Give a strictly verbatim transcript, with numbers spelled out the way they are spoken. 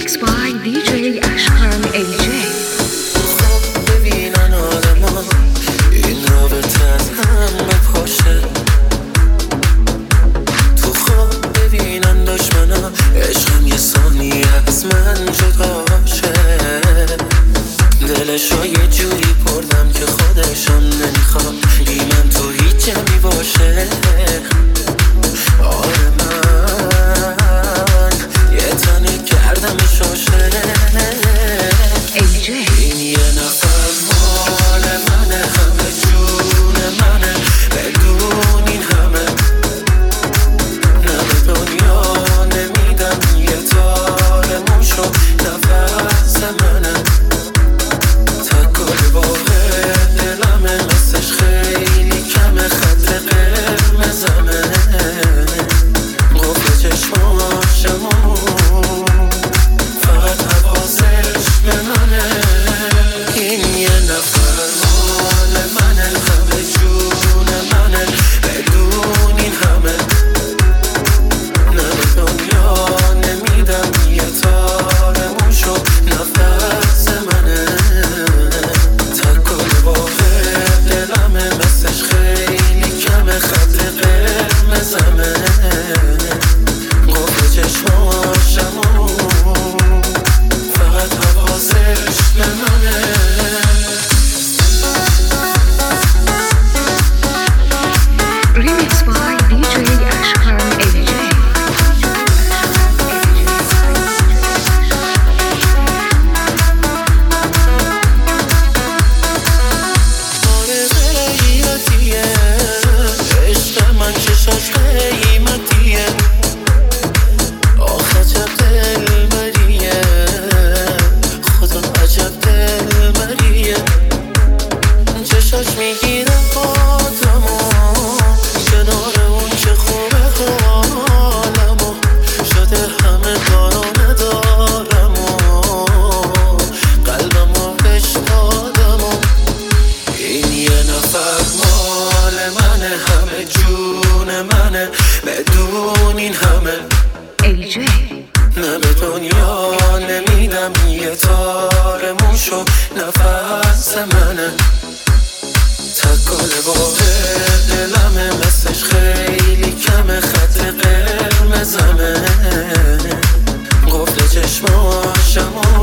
Remixed by دی جی اشکان ال جی. خب ببینن آدما این رابطه از هم بپاشه، تو خواب ببینن دشمنا عشقم یه ثانیه از من جداشه. دلشو یه جوری بردم که خودشم نمیخواد بی من تو هیچ جمعی باشه. آره من یه تنه کردم شاشه. این یه نفر مال منه، همه جون منه، بدون این همه نه به دنیا نمیدم یه تار موشو نفس منه. تکل باقه دلمه مثلش خیلی کمه، خط قرمزمه قفل چشماشمو فقط حواسش به منه. این یه نفر مال منه، همه جون منه، بدون این همه نه به دنیا نمیدم یه تار موشو نفس منه. تکل باقه دلمه مثلش خیلی کمه، خط قرمزمه قفل چشماشمو فقط حواسش به منه. Remixed by دی جی اشکان ال جی. آره غیرتیه عشق من، چشاش قیمتیه، آخ عجب دلبریه، خدا عجب دلبریه. چشاش میگیره آدمو کنار اون که خوبه حالمو، شده همه دارو ندارمو قلبمو بهش دادمو. این یه نفر مال منه، همه جون منه، بدون این همه ال جی. نه به دنیا نمیدم یه تار موشو نفس منه. تکل باقه دلمه مثلش خیلی کمه، خط قرمزمه قفل چشماشمو